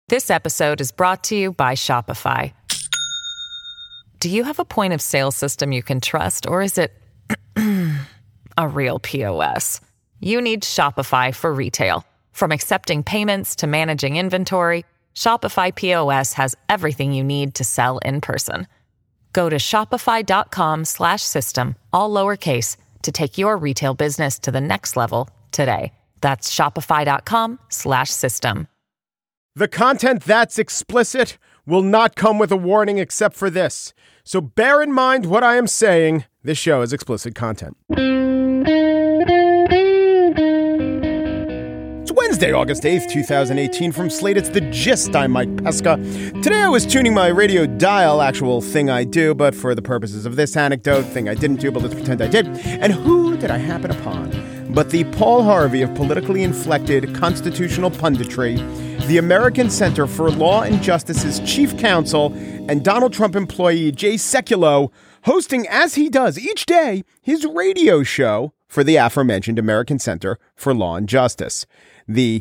This episode is brought to you by Shopify. Do you have a point of sale system you can trust, or is it a real POS? You need Shopify for retail. From accepting payments to managing inventory, Shopify POS has everything you need to sell in person. Go to shopify.com/system, all lowercase, to take your retail business to the next level today. That's shopify.com/system. The content that's explicit will not come with a warning except for this. So bear in mind what I am saying. This show is explicit content. It's Wednesday, August 8th, 2018. From Slate, it's The Gist. I'm Mike Pesca. Today I was tuning my radio dial, actual thing I do, but for the purposes of this anecdote, thing I didn't do, but let's pretend I did. And who did I happen upon but the Paul Harvey of politically inflected constitutional punditry, the American Center for Law and Justice's chief counsel and Donald Trump employee Jay Sekulow, hosting as he does each day his radio show for the aforementioned American Center for Law and Justice. The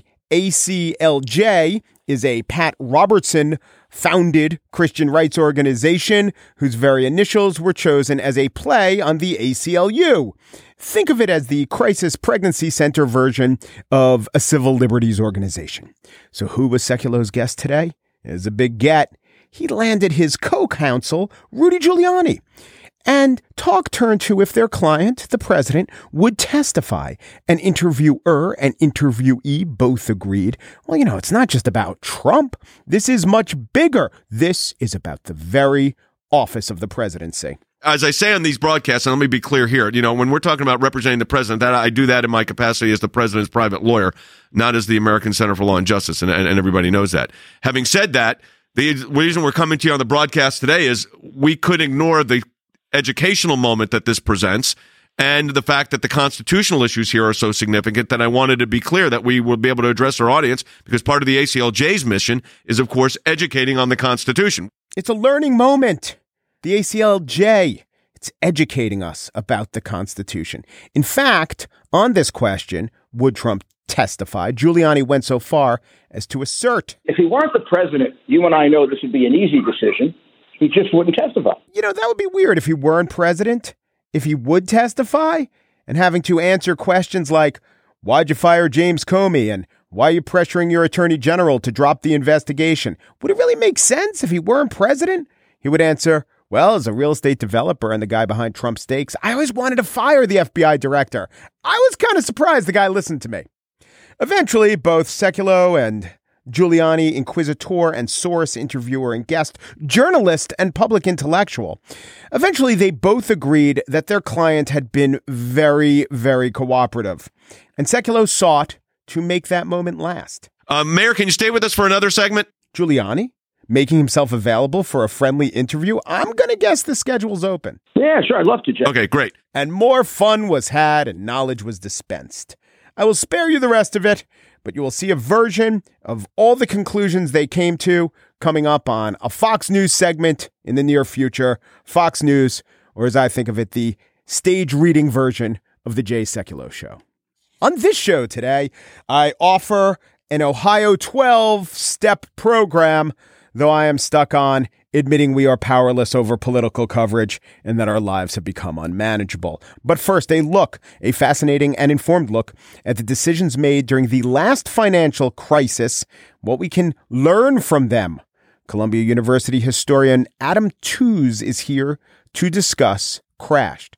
ACLJ is a Pat Robertson founded Christian rights organization whose very initials were chosen as a play on the ACLU. Think of it as the Crisis Pregnancy Center version of a civil liberties organization. So who was Sekulow's guest today? It was a big get. He landed his co-counsel, Rudy Giuliani. And talk turned to if their client, the president, would testify. An interviewer and interviewee both agreed. Well, it's not just about Trump. This is much bigger. This is about the very office of the presidency. As I say on these broadcasts, and let me be clear here, when we're talking about representing the president, that I do that in my capacity as the president's private lawyer, not as the American Center for Law and Justice, and everybody knows that. Having said that, the reason we're coming to you on the broadcast today is we could ignore the educational moment that this presents and the fact that the constitutional issues here are so significant that I wanted to be clear that we will be able to address our audience, because part of the ACLJ's mission is, of course, educating on the Constitution. It's a learning moment. The ACLJ, it's educating us about the Constitution. In fact, on this question, would Trump testify, Giuliani went so far as to assert, if he weren't the president, you and I know this would be an easy decision. He just wouldn't testify. That would be weird if he weren't president, if he would testify and having to answer questions like, why'd you fire James Comey? And why are you pressuring your attorney general to drop the investigation? Would it really make sense if he weren't president? He would answer, well, as a real estate developer and the guy behind Trump Stakes, I always wanted to fire the FBI director. I was kind of surprised the guy listened to me. Eventually, both Sekulow and Giuliani, inquisitor and source, interviewer and guest, journalist and public intellectual. Eventually, they both agreed that their client had been very, very cooperative. And Sekulow sought to make that moment last. Mayor, can you stay with us for another segment? Giuliani, making himself available for a friendly interview. I'm going to guess the schedule's open. Yeah, sure. I'd love to, Jeff. Okay, great. And more fun was had and knowledge was dispensed. I will spare you the rest of it, but you will see a version of all the conclusions they came to coming up on a Fox News segment in the near future. Fox News, or as I think of it, the stage reading version of the Jay Sekulow Show. On this show today, I offer an Ohio 12-step program, though I am stuck on admitting we are powerless over political coverage and that our lives have become unmanageable. But first, a fascinating and informed look at the decisions made during the last financial crisis, what we can learn from them. Columbia University historian Adam Tooze is here to discuss Crashed.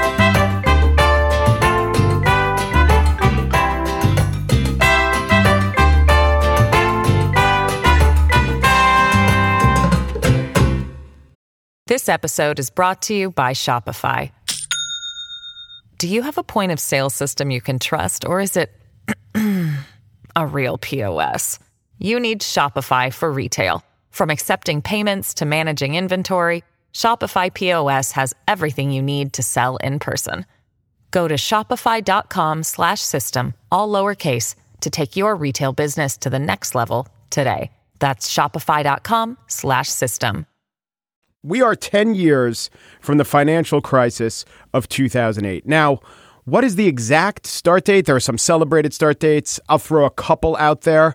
This episode is brought to you by Shopify. Do you have a point of sale system you can trust, or is it a real POS? You need Shopify for retail. From accepting payments to managing inventory, Shopify POS has everything you need to sell in person. Go to shopify.com/system, all lowercase, to take your retail business to the next level today. That's shopify.com/system. We are 10 years from the financial crisis of 2008. Now, what is the exact start date? There are some celebrated start dates. I'll throw a couple out there.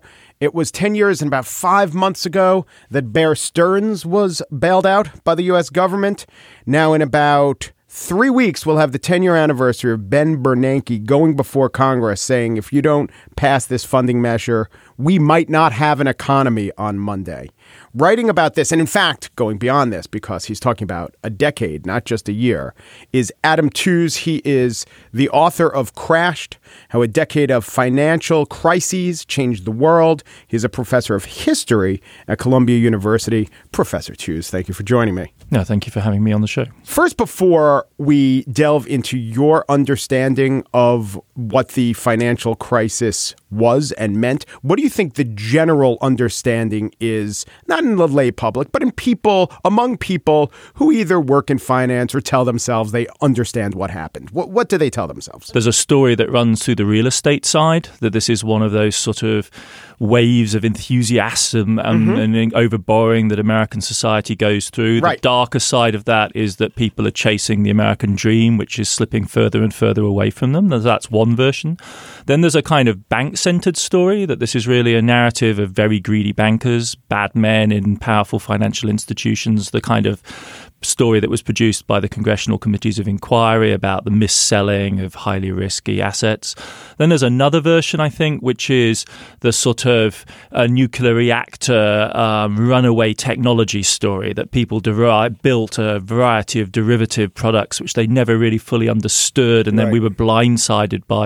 It was 10 years and about 5 months ago that Bear Stearns was bailed out by the U.S. government. Now, in about 3 weeks, we'll have the 10-year anniversary of Ben Bernanke going before Congress saying, if you don't pass this funding measure, we might not have an economy on Monday. Writing about this, and in fact, going beyond this, because he's talking about a decade, not just a year, is Adam Tooze. He is the author of Crashed, How a Decade of Financial Crises Changed the World. He's a professor of history at Columbia University. Professor Tooze, thank you for joining me. No, thank you for having me on the show. First, before we delve into your understanding of what the financial crisis was and meant, what do you think the general understanding is, not in the lay public, but in people, among people who either work in finance or tell themselves they understand what happened? What do they tell themselves? There's a story that runs through the real estate side, that this is one of those sort of waves of enthusiasm and overborrowing that American society goes through. Right. The darker side of that is that people are chasing the American dream, which is slipping further and further away from them. That's one version. Then there's a kind of bank-centered story, that this is really a narrative of very greedy bankers, bad men in powerful financial institutions, the kind of story that was produced by the congressional committees of inquiry about the mis-selling of highly risky assets. Then there's another version, I think, which is the sort of nuclear reactor runaway technology story, that people built a variety of derivative products which they never really fully understood, and then we were blindsided by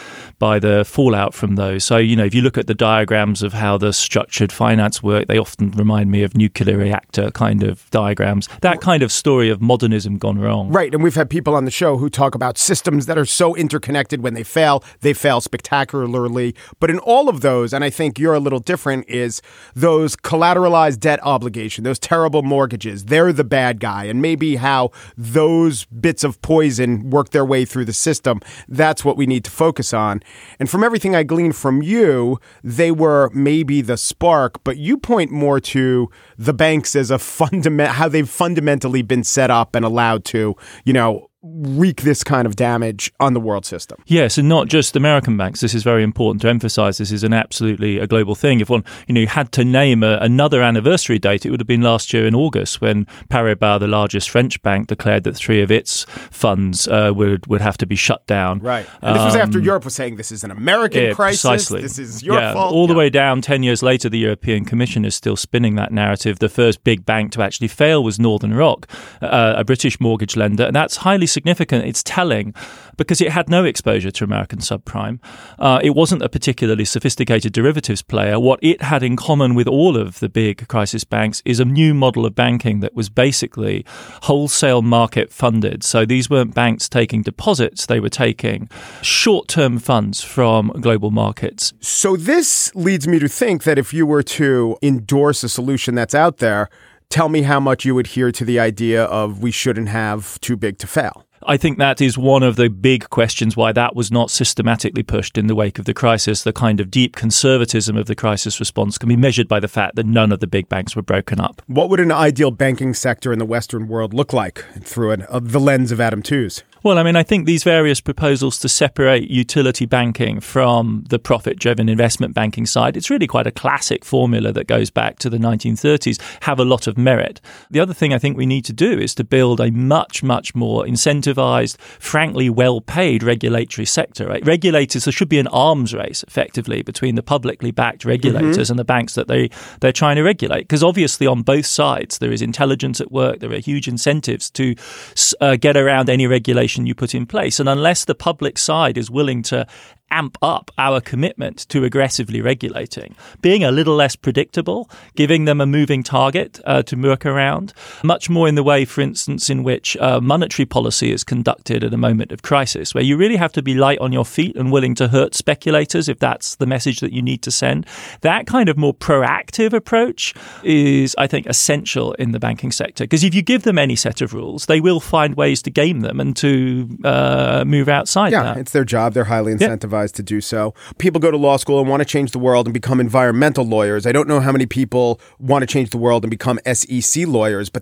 the fallout from those. So, if you look at the diagrams of how the structured finance work, they often remind me of nuclear reactor kind of diagrams. That kind of story of modernism gone wrong. Right. And we've had people on the show who talk about systems that are so interconnected when they fail spectacularly. But in all of those, and I think you're a little different, is those collateralized debt obligation, those terrible mortgages, they're the bad guy. And maybe how those bits of poison work their way through the system. That's what we need to focus on. And from everything I gleaned from you, they were maybe the spark, but you point more to the banks as how they've fundamentally been set up and allowed to, wreak this kind of damage on the world system. Yes, and not just American banks. This is very important to emphasize. This is absolutely a global thing. If one, had to name another anniversary date, it would have been last year in August, when Paribas, the largest French bank, declared that 3 of its funds would have to be shut down. Right. And this was after Europe was saying this is an American crisis. Precisely. This is your fault. All the way down 10 years later, the European Commission is still spinning that narrative. The first big bank to actually fail was Northern Rock, a British mortgage lender, and that's highly significant. It's telling because it had no exposure to American subprime. It wasn't a particularly sophisticated derivatives player. What it had in common with all of the big crisis banks is a new model of banking that was basically wholesale market funded. So these weren't banks taking deposits. They were taking short-term funds from global markets. So this leads me to think that if you were to endorse a solution that's out there, tell me how much you adhere to the idea of we shouldn't have too big to fail. I think that is one of the big questions why that was not systematically pushed in the wake of the crisis. The kind of deep conservatism of the crisis response can be measured by the fact that none of the big banks were broken up. What would an ideal banking sector in the Western world look like through the lens of Adam Tooze? Well, I think these various proposals to separate utility banking from the profit-driven investment banking side, it's really quite a classic formula that goes back to the 1930s, have a lot of merit. The other thing I think we need to do is to build a much, much more incentivized, frankly, well-paid regulatory sector. Right? Regulators, there should be an arms race, effectively, between the publicly backed regulators and the banks that they're trying to regulate. Because obviously on both sides, there is intelligence at work. There are huge incentives to get around any regulation you put in place. And unless the public side is willing to amp up our commitment to aggressively regulating, being a little less predictable, giving them a moving target to work around, much more in the way, for instance, in which monetary policy is conducted at a moment of crisis, where you really have to be light on your feet and willing to hurt speculators if that's the message that you need to send. That kind of more proactive approach is, I think, essential in the banking sector, because if you give them any set of rules, they will find ways to game them and to move outside that. Yeah, it's their job. They're highly incentivized to do so. People go to law school and want to change the world and become environmental lawyers. I don't know how many people want to change the world and become SEC lawyers, but they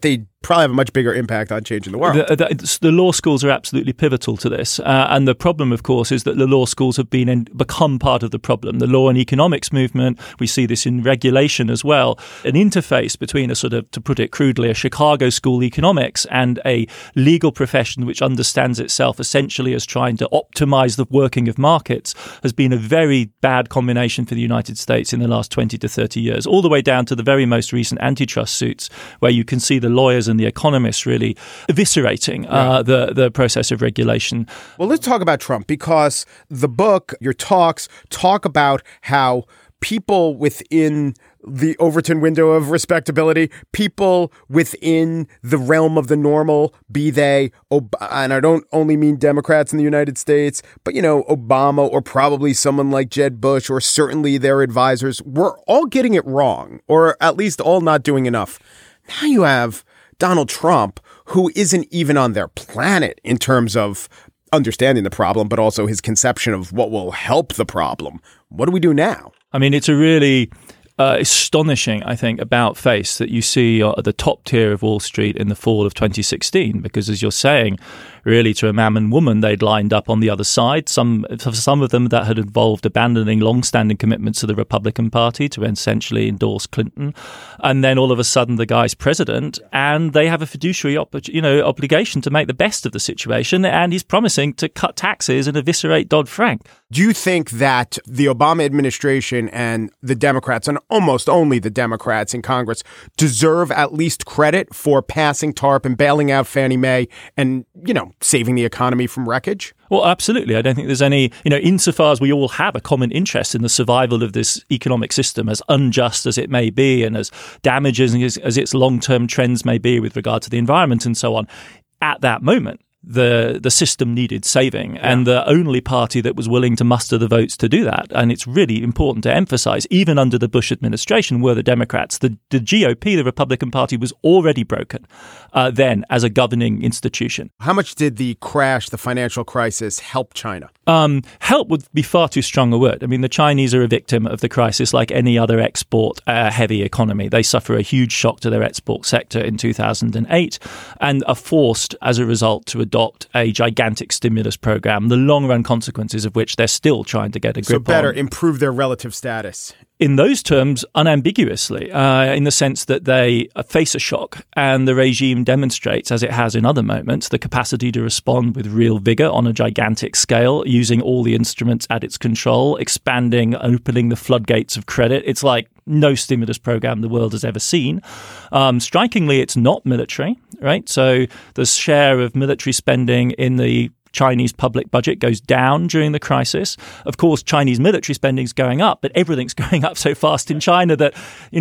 probably have a much bigger impact on changing the world. The law schools are absolutely pivotal to this. And the problem, of course, is that the law schools have become part of the problem. The law and economics movement, we see this in regulation as well, an interface between a sort of, to put it crudely, a Chicago school economics and a legal profession which understands itself essentially as trying to optimize the working of markets has been a very bad combination for the United States in the last 20 to 30 years, all the way down to the very most recent antitrust suits, where you can see the lawyers and the economists really eviscerating the process of regulation. Well, let's talk about Trump, because the book, your talks, talk about how people within the Overton window of respectability, people within the realm of the normal, be they, and I don't only mean Democrats in the United States, but, Obama or probably someone like Jeb Bush or certainly their advisors, were all getting it wrong, or at least all not doing enough. Now you have Donald Trump, who isn't even on their planet in terms of understanding the problem, but also his conception of what will help the problem. What do we do now? I mean, it's a really astonishing, I think, about face that you see at the top tier of Wall Street in the fall of 2016, because as you're saying, really to a man and woman, they'd lined up on the other side. Some of them that had involved abandoning long-standing commitments to the Republican Party to essentially endorse Clinton. And then all of a sudden the guy's president and they have a fiduciary obligation to make the best of the situation. And he's promising to cut taxes and eviscerate Dodd-Frank. Do you think that the Obama administration and the Democrats, and almost only the Democrats in Congress, deserve at least credit for passing TARP and bailing out Fannie Mae and, saving the economy from wreckage? Well, absolutely. I don't think there's any, insofar as we all have a common interest in the survival of this economic system, as unjust as it may be and as damaging as its long-term trends may be with regard to the environment and so on, at that moment, the system needed saving, and the only party that was willing to muster the votes to do that, and it's really important to emphasize, even under the Bush administration, were the Democrats. The GOP, the Republican Party, was already broken then as a governing institution. How much did the financial crisis, help China? Help would be far too strong a word. I mean, the Chinese are a victim of the crisis like any other export-heavy economy. They suffer a huge shock to their export sector in 2008 and are forced, as a result, to adopt a gigantic stimulus program, the long-run consequences of which they're still trying to get a grip on. So better improve their relative status. In those terms, unambiguously, in the sense that they face a shock and the regime demonstrates, as it has in other moments, the capacity to respond with real vigor on a gigantic scale, using all the instruments at its control, expanding, opening the floodgates of credit. It's like no stimulus program the world has ever seen. Strikingly, it's not military, right? So the share of military spending in the Chinese public budget goes down during the crisis. Of course, Chinese military spending is going up, but everything's going up so fast in China that,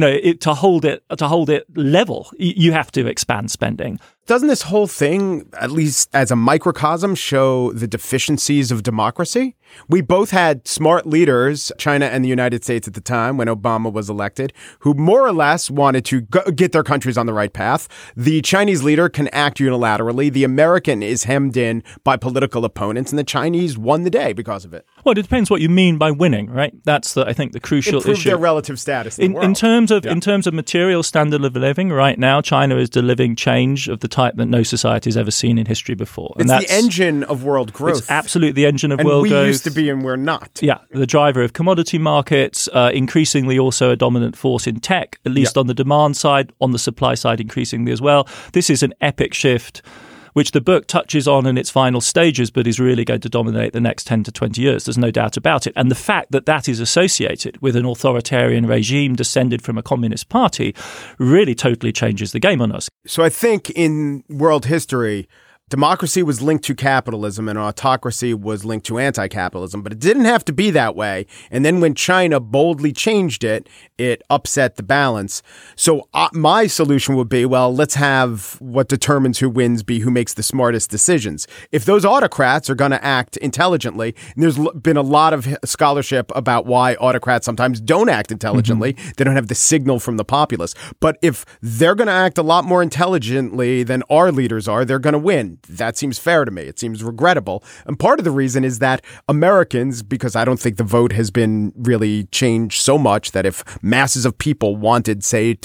to hold it level, you have to expand spending. Doesn't this whole thing, at least as a microcosm, show the deficiencies of democracy? We both had smart leaders, China and the United States at the time when Obama was elected, who more or less wanted to get their countries on the right path. The Chinese leader can act unilaterally. The American is hemmed in by political opponents, and the Chinese won the day because of it. Well, it depends what you mean by winning, right? That's I think the crucial issue. Improve their relative status in the world. In terms of material standard of living, right now, China is delivering change of the type that no society has ever seen in history before. And it's the engine of world growth. It's absolutely the engine of world growth. And we used to be and we're not. Yeah, the driver of commodity markets, increasingly also a dominant force in tech, at least on the demand side, on the supply side increasingly as well. This is an epic shift, which the book touches on in its final stages, but is really going to dominate the next 10 to 20 years. There's no doubt about it. And the fact that that is associated with an authoritarian regime descended from a communist party really totally changes the game on us. So I think in world history, democracy was linked to capitalism and autocracy was linked to anti-capitalism, but it didn't have to be that way. And then when China boldly changed it, it upset the balance. So my solution would be, well, let's have what determines who wins be who makes the smartest decisions. If those autocrats are going to act intelligently, and there's been a lot of scholarship about why autocrats sometimes don't act intelligently, they don't have the signal from the populace. But if they're going to act a lot more intelligently than our leaders are, they're going to win. That seems fair to me. It seems regrettable. And part of the reason is that Americans, because I don't think the vote has been really changed so much that if masses of people wanted, say, to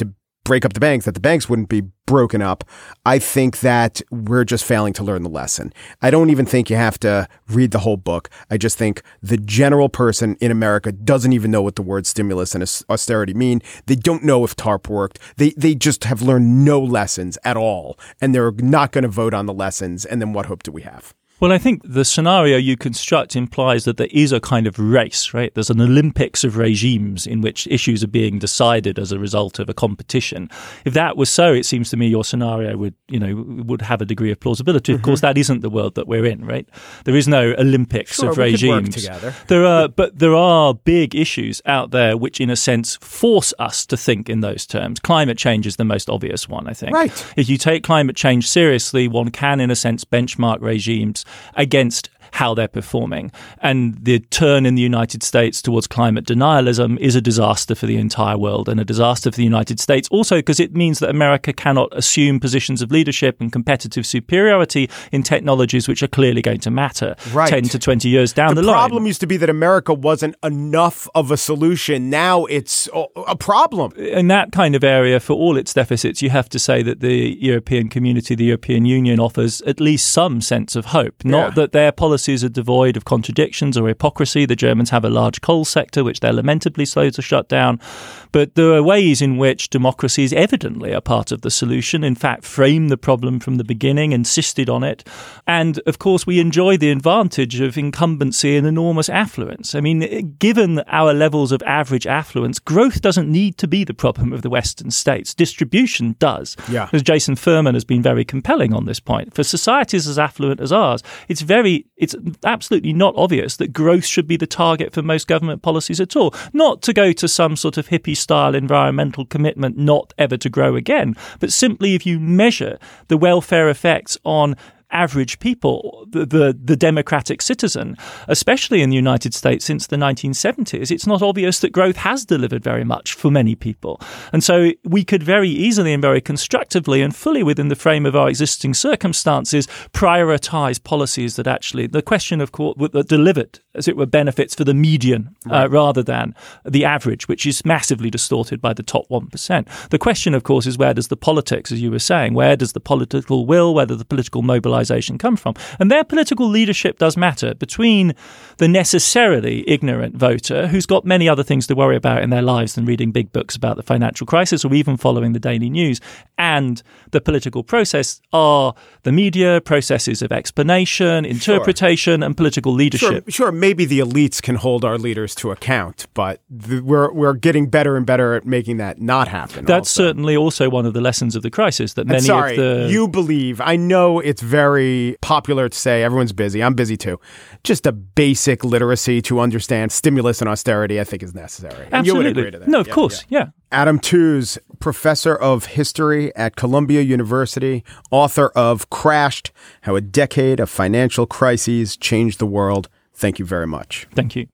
break up the banks, that the banks wouldn't be broken up. I think that we're just failing to learn the lesson. I don't even think you have to read the whole book. I just think the general person in America doesn't even know what the word stimulus and austerity mean. They don't know if TARP worked. They just have learned no lessons at all. And they're not going to vote on the lessons. And then what hope do we have? Well, I think the scenario you construct implies that there is a kind of race, right? There's an Olympics of regimes in which issues are being decided as a result of a competition. If that was so, it seems to me your scenario would have a degree of plausibility. Of course, that isn't the world that we're in, right? There is no Olympics of regimes. Could work together. But there are big issues out there which, in a sense, force us to think in those terms. Climate change is the most obvious one, I think. Right. If you take climate change seriously, one can, in a sense, benchmark regimes against how they're performing. And the turn in the United States towards climate denialism is a disaster for the entire world and a disaster for the United States. Also, because it means that America cannot assume positions of leadership and competitive superiority in technologies which are clearly going to matter 10 to 20 years down the line. The problem used to be that America wasn't enough of a solution. Now it's a problem. In that kind of area, for all its deficits, you have to say that the European community, the European Union, offers at least some sense of hope. Not that their policies are devoid of contradictions or hypocrisy. The Germans have a large coal sector, which they're lamentably slow to shut down. But there are ways in which democracy is evidently a part of the solution, in fact, framed the problem from the beginning, insisted on it. And, of course, we enjoy the advantage of incumbency and enormous affluence. I mean, given our levels of average affluence, growth doesn't need to be the problem of the Western states. Distribution does. Yeah. As Jason Furman has been very compelling on this point. For societies as affluent as ours, it's absolutely not obvious that growth should be the target for most government policies at all. Not to go to some sort of hippie-style environmental commitment not ever to grow again, but simply if you measure the welfare effects on average people, the democratic citizen, especially in the United States since the 1970s, it's not obvious that growth has delivered very much for many people. And so we could very easily and very constructively and fully within the frame of our existing circumstances prioritize policies that actually, the question of course, that delivered, as it were, benefits for the median rather than the average, which is massively distorted by the top 1%. The question, of course, is where does the politics, as you were saying, where does the political will, where does the political mobilization come from? And their political leadership does matter between the necessarily ignorant voter who's got many other things to worry about in their lives than reading big books about the financial crisis or even following the daily news, and the political process are the media, processes of explanation, interpretation, and political leadership. Sure, maybe the elites can hold our leaders to account, but we're getting better and better at making that not happen. That's certainly also one of the lessons of the crisis, that many you believe, I know it's very popular to say everyone's busy. I'm busy too. Just a basic literacy to understand stimulus and austerity, I think, is necessary. And absolutely. You would agree to that. No, of course. Yeah. Adam Tooze, professor of history at Columbia University, author of Crashed: How a Decade of Financial Crises Changed the World. Thank you very much. Thank you.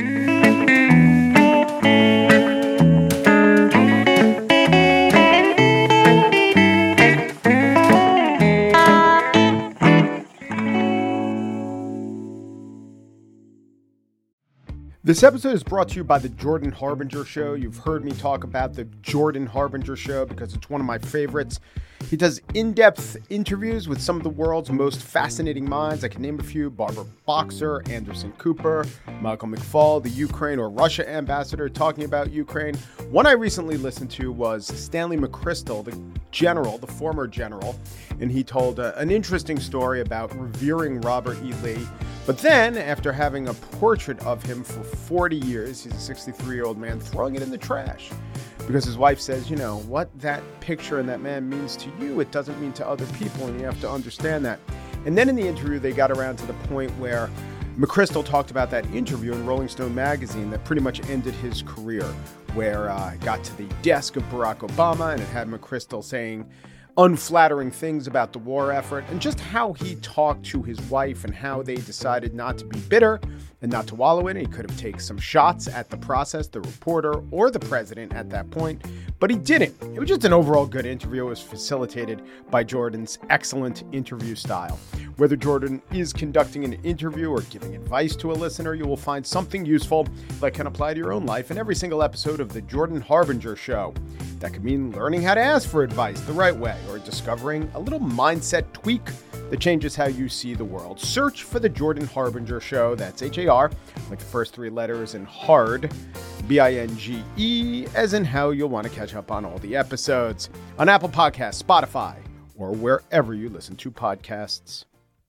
This episode is brought to you by the Jordan Harbinger Show. You've heard me talk about the Jordan Harbinger Show because it's one of my favorites. He does in-depth interviews with some of the world's most fascinating minds. I can name a few: Barbara Boxer, Anderson Cooper, Michael McFaul, the Ukraine or Russia ambassador talking about Ukraine. One I recently listened to was Stanley McChrystal, the general, the former general, and he told an interesting story about revering Robert E. Lee. But then, after having a portrait of him for 40 years, he's a 63-year-old man, throwing it in the trash. Because his wife says, you know, what that picture and that man means to you, it doesn't mean to other people, and you have to understand that. And then in the interview, they got around to the point where McChrystal talked about that interview in Rolling Stone magazine that pretty much ended his career, where it got to the desk of Barack Obama, and it had McChrystal saying unflattering things about the war effort, and just how he talked to his wife and how they decided not to be bitter and not to wallow in it. He could have taken some shots at the process, the reporter, or the president at that point, but he didn't. It was just an overall good interview. It was facilitated by Jordan's excellent interview style. Whether Jordan is conducting an interview or giving advice to a listener, you will find something useful that can apply to your own life in every single episode of The Jordan Harbinger Show. That could mean learning how to ask for advice the right way or discovering a little mindset tweak that changes how you see the world. Search for The Jordan Harbinger Show. That's H-A-R, like the first three letters, and hard, B-I-N-G-E, as in how you'll want to catch up on all the episodes on Apple Podcasts, Spotify, or wherever you listen to podcasts.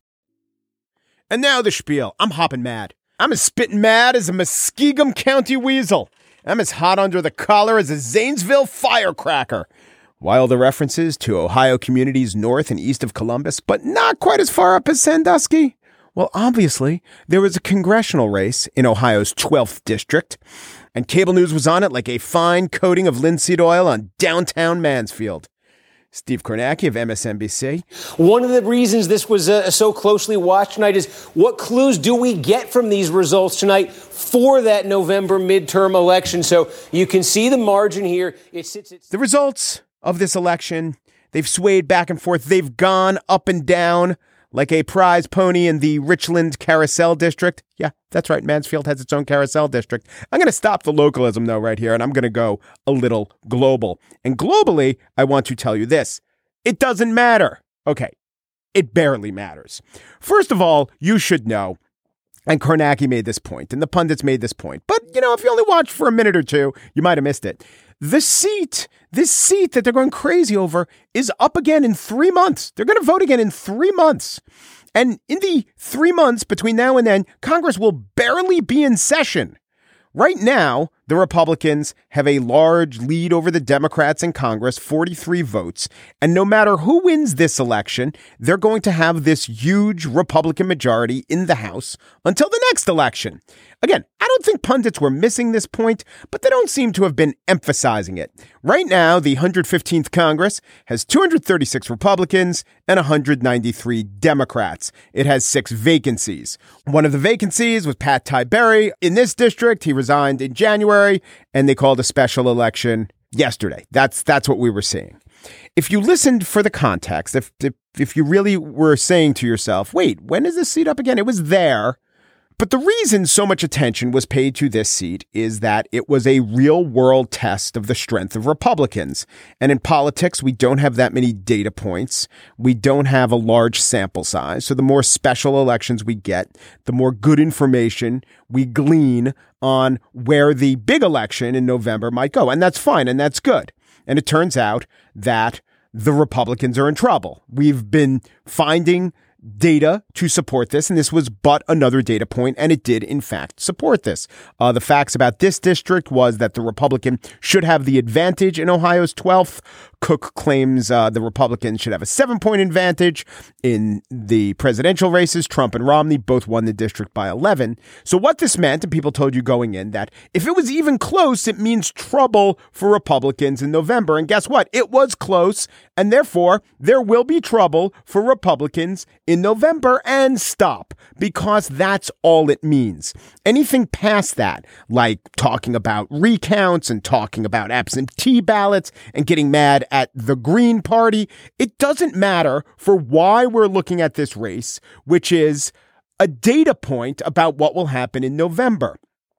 And now the spiel. I'm hopping mad. I'm as spitting mad as a Muskegum County weasel. I'm as hot under the collar as a Zanesville firecracker. Wild the references to Ohio communities north and east of Columbus, but not quite as far up as Sandusky. Well, obviously, there was a congressional race in Ohio's 12th district, and cable news was on it like a fine coating of linseed oil on downtown Mansfield. Steve Kornacki of MSNBC. One of the reasons this was so closely watched tonight is what clues do we get from these results tonight for that November midterm election? So you can see the margin here. It sits at the results of this election. They've swayed back and forth. They've gone up and down like a prize pony in the Richland Carousel District. Yeah, that's right. Mansfield has its own carousel district. I'm going to stop the localism, though, right here, and I'm going to go a little global. And globally, I want to tell you this. It doesn't matter. Okay, it barely matters. First of all, you should know, and Kornacki made this point, and the pundits made this point, but, if you only watched for a minute or two, you might have missed it. This seat that they're going crazy over is up again in 3 months. They're going to vote again in 3 months. And in the 3 months between now and then, Congress will barely be in session. Right now, the Republicans have a large lead over the Democrats in Congress, 43 votes. And no matter who wins this election, they're going to have this huge Republican majority in the House until the next election. Again, I don't think pundits were missing this point, but they don't seem to have been emphasizing it. Right now, the 115th Congress has 236 Republicans and 193 Democrats. It has 6 vacancies. One of the vacancies was Pat Tiberi. In this district, he resigned in January, and they called a special election yesterday. That's what we were seeing. If you listened for the context, if you really were saying to yourself, wait, when is this seat up again? It was there. But the reason so much attention was paid to this seat is that it was a real-world test of the strength of Republicans. And in politics, we don't have that many data points. We don't have a large sample size. So the more special elections we get, the more good information we glean on where the big election in November might go. And that's fine, and that's good. And it turns out that the Republicans are in trouble. We've been finding data to support this, and this was but another data point, and it did, in fact, support this. The facts about this district was that the Republican should have the advantage in Ohio's 12th. Cook claims the Republicans should have a 7-point advantage. In the presidential races, Trump and Romney both won the district by 11. So what this meant, and people told you going in, that if it was even close, it means trouble for Republicans in November. And guess what? It was close, and therefore there will be trouble for Republicans in November, and stop, because that's all it means. Anything past that, like talking about recounts and talking about absentee ballots and getting mad at the Green Party, it doesn't matter for why we're looking at this race, which is a data point about what will happen in November.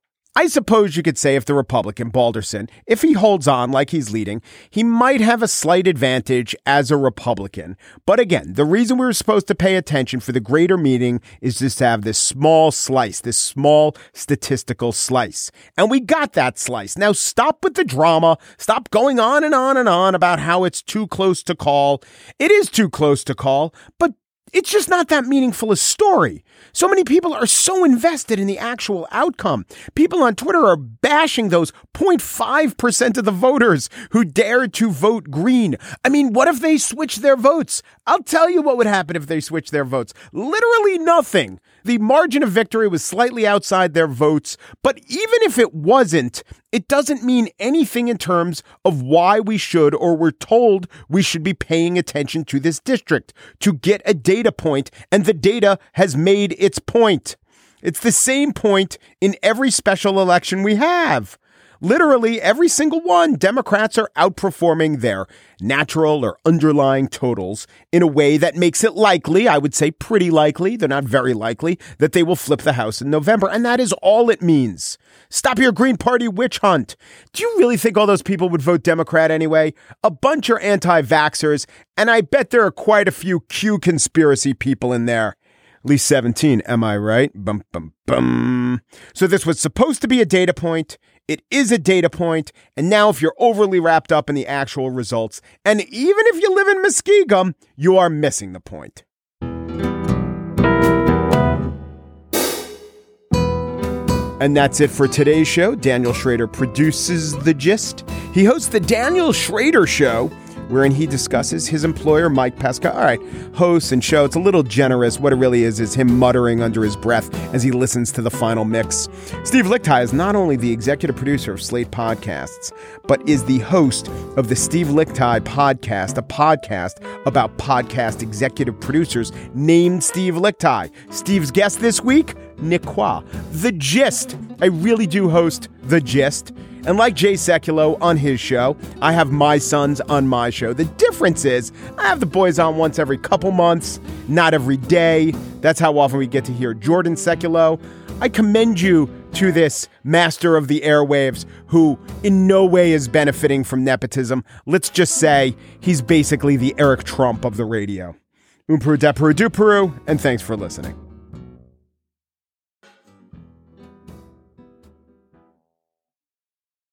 I suppose you could say if the Republican, Balderson, if he holds on like he's leading, he might have a slight advantage as a Republican. But again, the reason we were supposed to pay attention for the greater meeting is just to have this small slice, this small statistical slice. And we got that slice. Now stop with the drama. Stop going on and on and on about how it's too close to call. It is too close to call, but it's just not that meaningful a story. So many people are so invested in the actual outcome. People on Twitter are bashing those 0.5% of the voters who dared to vote green. I mean, what if they switch their votes? I'll tell you what would happen if they switch their votes. Literally nothing. The margin of victory was slightly outside their votes, but even if it wasn't, it doesn't mean anything in terms of why we should, or we're told we should be paying attention to this district to get a data point, and the data has made its point. It's the same point in every special election we have. Literally every single one. Democrats are outperforming their natural or underlying totals in a way that makes it likely, I would say pretty likely, they're not very likely, that they will flip the House in November. And that is all it means. Stop your Green Party witch hunt. Do you really think all those people would vote Democrat anyway? A bunch are anti-vaxxers, and I bet there are quite a few Q conspiracy people in there. At least 17, am I right? Bum, bum, bum. So this was supposed to be a data point. It is a data point. And now if you're overly wrapped up in the actual results, and even if you live in Muskegum, you are missing the point. And that's it for today's show. Daniel Schrader produces The Gist. He hosts The Daniel Schrader Show, wherein he discusses his employer, Mike Pesca. All right, hosts and show. It's a little generous. What it really is him muttering under his breath as he listens to the final mix. Steve Lickteig is not only the executive producer of Slate Podcasts, but is the host of the Steve Lickteig Podcast, a podcast about podcast executive producers named Steve Lickteig. Steve's guest this week, Nick Quah. The Gist. I really do host The Gist. And like Jay Sekulow on his show, I have my sons on my show. The difference is I have the boys on once every couple months, not every day. That's how often we get to hear Jordan Sekulow. I commend you to this master of the airwaves who in no way is benefiting from nepotism. Let's just say he's basically the Eric Trump of the radio. Peru, and thanks for listening.